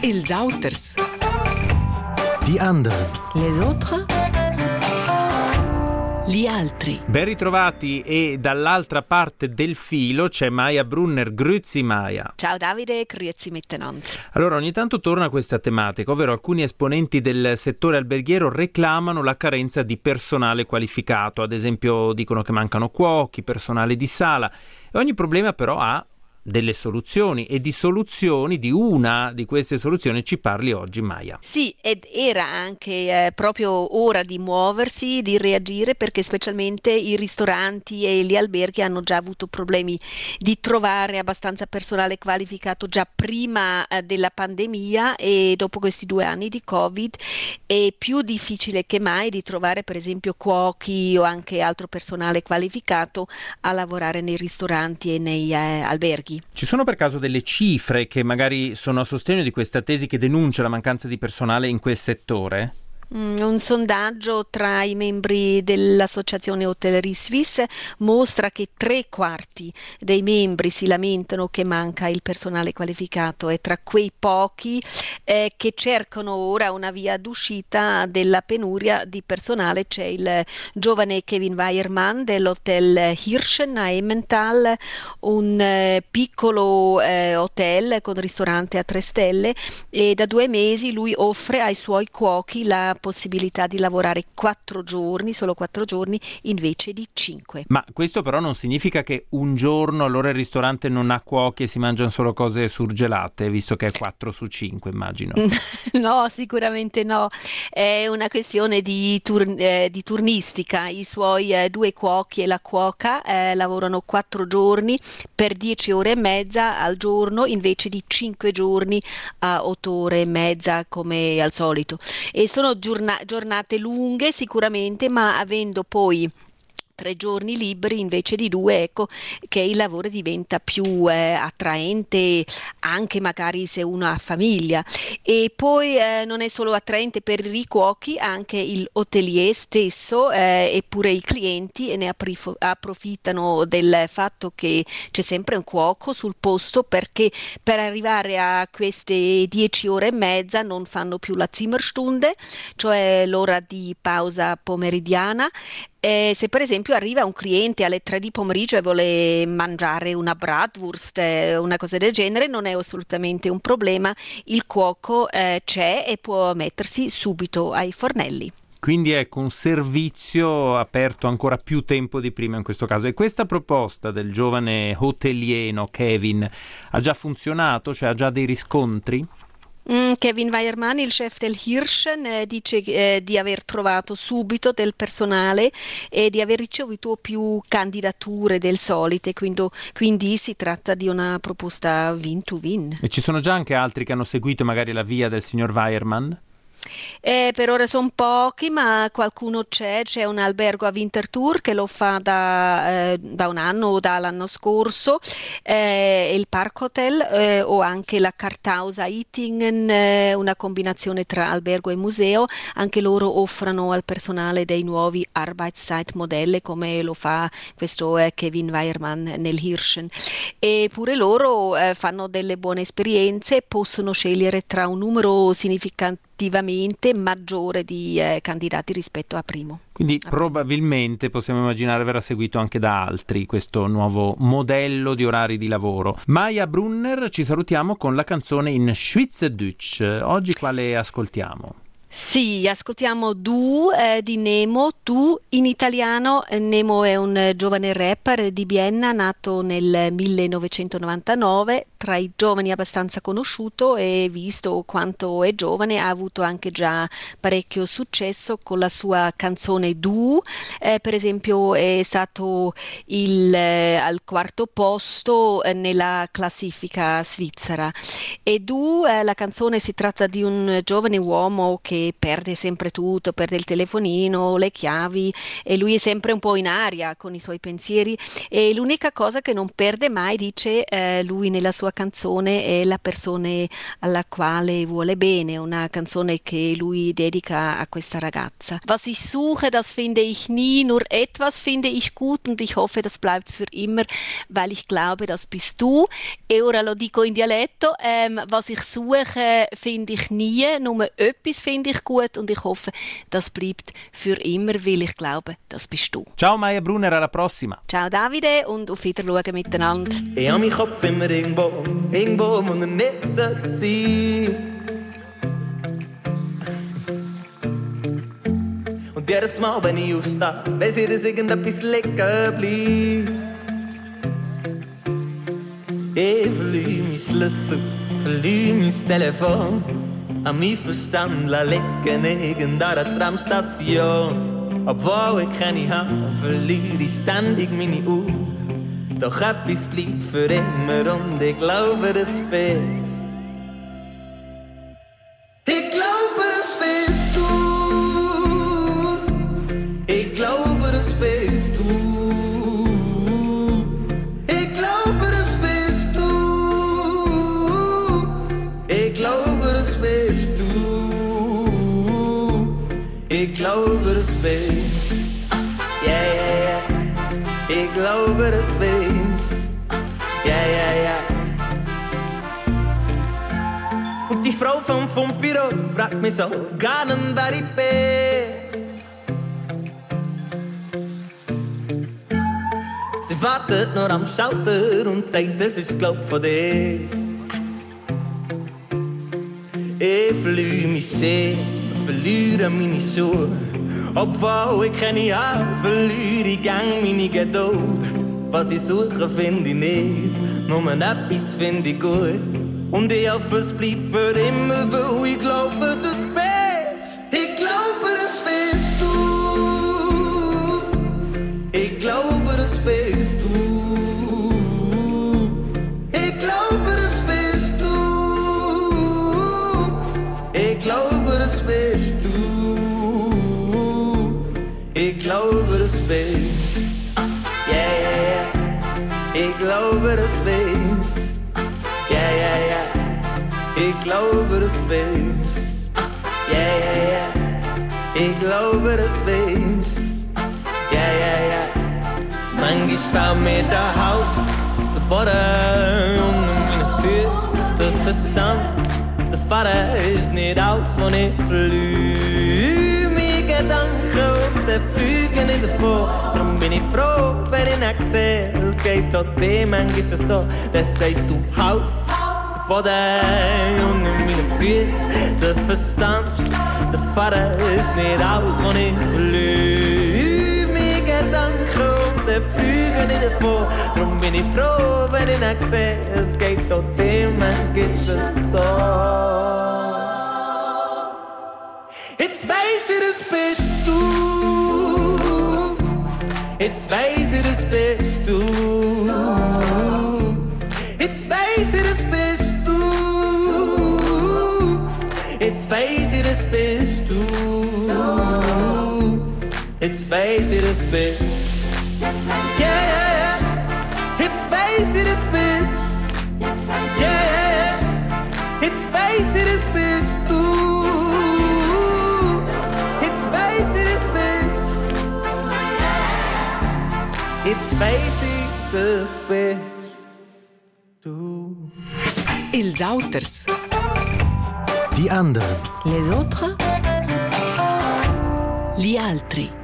Els Auters. Die anderen. Les autres. Gli altri. Ben ritrovati, e dall'altra parte del filo c'è Maja Brunner. Grüezi Maja. Ciao Davide, grüezi miteinander. Allora, ogni tanto torna questa tematica, ovvero alcuni esponenti del settore alberghiero reclamano la carenza di personale qualificato. Ad esempio dicono che mancano cuochi, personale di sala, e ogni problema però ha delle soluzioni, e di una di queste soluzioni ci parli oggi, Maja. Sì, ed era anche proprio ora di muoversi, di reagire, perché specialmente i ristoranti e gli alberghi hanno già avuto problemi di trovare abbastanza personale qualificato già prima della pandemia, e dopo questi 2 anni di Covid è più difficile che mai di trovare per esempio cuochi o anche altro personale qualificato a lavorare nei ristoranti e nei alberghi. Ci sono per caso delle cifre che magari sono a sostegno di questa tesi che denuncia la mancanza di personale in quel settore? Un sondaggio tra i membri dell'Associazione Hotellerie Suisse mostra che 3/4 dei membri si lamentano che manca il personale qualificato, e tra quei pochi che cercano ora una via d'uscita della penuria di personale c'è il giovane Kevin Weiermann dell'Hotel Hirschen a Emmental, un piccolo hotel con ristorante a 3 stelle, e da 2 mesi lui offre ai suoi cuochi la possibilità di lavorare 4 giorni, solo 4 giorni invece di 5. Ma questo però non significa che un giorno allora il ristorante non ha cuochi e si mangiano solo cose surgelate, visto che è 4 su 5, immagino. No, sicuramente no, è una questione di turnistica. I suoi 2 cuochi e la cuoca lavorano 4 giorni per 10 ore e mezza al giorno invece di 5 giorni a 8 ore e mezza come al solito, e sono giornate lunghe sicuramente, ma avendo poi 3 giorni liberi invece di 2, ecco che il lavoro diventa più attraente, anche magari se uno ha famiglia. E poi non è solo attraente per i cuochi, anche il hotelier stesso e pure i clienti ne approfittano del fatto che c'è sempre un cuoco sul posto, perché per arrivare a queste 10 ore e mezza non fanno più la Zimmerstunde, cioè l'ora di pausa pomeridiana. Se per esempio arriva un cliente alle 3 di pomeriggio e vuole mangiare una bratwurst, una cosa del genere, non è assolutamente un problema, il cuoco c'è e può mettersi subito ai fornelli. Quindi ecco, un servizio aperto ancora più tempo di prima in questo caso. E questa proposta del giovane hotelier Kevin ha già funzionato? Cioè ha già dei riscontri? Kevin Weiermann, il chef del Hirschen, dice di aver trovato subito del personale e di aver ricevuto più candidature del solito, quindi si tratta di una proposta win-to-win. E ci sono già anche altri che hanno seguito magari la via del signor Weiermann? Per ora sono pochi, ma qualcuno c'è un albergo a Winterthur che lo fa da 1 anno o dall'anno scorso, il Park Hotel, o anche la Karthaus a Ittingen, una combinazione tra albergo e museo. Anche loro offrono al personale dei nuovi Arbeitszeitmodelle, come lo fa questo Kevin Weiermann nel Hirschen, e pure loro fanno delle buone esperienze, possono scegliere tra un numero significativamente maggiore di candidati rispetto a primo. Quindi probabilmente possiamo immaginare verrà seguito anche da altri questo nuovo modello di orari di lavoro. Maja Brunner, ci salutiamo con la canzone in Schweizerdeutsch. Oggi quale ascoltiamo? Sì, ascoltiamo Du di Nemo. Du in italiano. Nemo è un giovane rapper di Vienna nato nel 1999, tra i giovani abbastanza conosciuto, e visto quanto è giovane ha avuto anche già parecchio successo con la sua canzone Du. Per esempio è stato al 4° posto nella classifica svizzera. E Du, la canzone, si tratta di un giovane uomo che che perde sempre tutto, perde il telefonino, le chiavi e lui è sempre un po' in aria con i suoi pensieri e l'unica cosa che non perde mai, dice lui nella sua canzone, è la persona alla quale vuole bene, una canzone che lui dedica a questa ragazza. Was ich suche, das finde ich nie, nur etwas finde ich gut und ich hoffe, das bleibt für immer, weil ich glaube, das bist du. E ora lo dico in dialetto, was ich suche, finde ich nie, nur etwas finde ich gut und ich hoffe, das bleibt für immer, weil ich glaube, das bist du. Ciao Maya Brunner, alla prossima. Ciao Davide und auf Wiedersehen miteinander. Ich habe meinen Kopf immer irgendwo, wo er nicht sein sollte. Und jedes Mal, wenn ich aufstehe, weiss ich, dass irgendetwas liegen bleibt. Ich verliere mein Schlüssel, verliere mein Telefon. An mein Verstand liegen irgendeiner Tramstation. Obwohl ich keine habe, verliere ich ständig meine Uhr. Doch etwas bleibt für immer und ich glaube, das bist. Ich glaube, das bist du. Ich glaube, das bist du. Ich glaube, das bist du. Ich glaube, das bist du. Ich glaube, das bist du. Yeah, yeah, yeah. Ich glaube, das bist du. Yeah, yeah, yeah. Und die Frau vom Büro fragt mich so gar nicht, wer ich bin. Sie wartet nur am Schalter und sagt, das ist glaub von dir. Ich verliere mich sehr, verliere meine Schuhe. Obwohl ich keine habe, verliere ich gang meine Geduld. Was ich suche, finde ich nicht, nur etwas finde ich gut. Und ich hoffe, es bleibt für immer, weil ich glaube, das bist. Ich glaube, das bist du. Ich glaube, das bist du. Ich glaube, das bist du. Ich glaube, das bist du. Ich glaube, das bist. Yeah, yeah, yeah. Ich glaube, das bist. Yeah, yeah, yeah. Ich glaube, das bist. Yeah, yeah, yeah. Ich glaube, das bist. Yeah, yeah, yeah. Manchmal fällt mir der Haupt, der Boden unter meinen Füßen, der Verstand. Der Vater ist nicht alles, was ich verliere. Meine Gedanken und die fliegen nicht davon. Darum bin ich froh, wenn ich nicht sehe. Es geht auch dir manchmal so, dann sagst du halt. Der Boden unter meinen Füßen, der Verstand. Der Vater ist nicht alles, was ich verliere. Meine Gedanken und die fliegen nicht davon. Darum bin ich froh, wenn ich nicht sehe. Es geht auch dir manchmal so. Jetzt weiss ich, das bist du. Jetzt weiss ich, das bist du. Jetzt weiss ich, das bist du. Jetzt weiss ich, das bist du. Jetzt weiss ich, das bist du. Yeah, yeah, yeah. Jetzt weiss ich, das bist du. Yeah, yeah, yeah. Jetzt weiss ich, das bist du. Jetzt weiss ich, das bist du. Els auters. Die anderen. Les autres. Gli altri.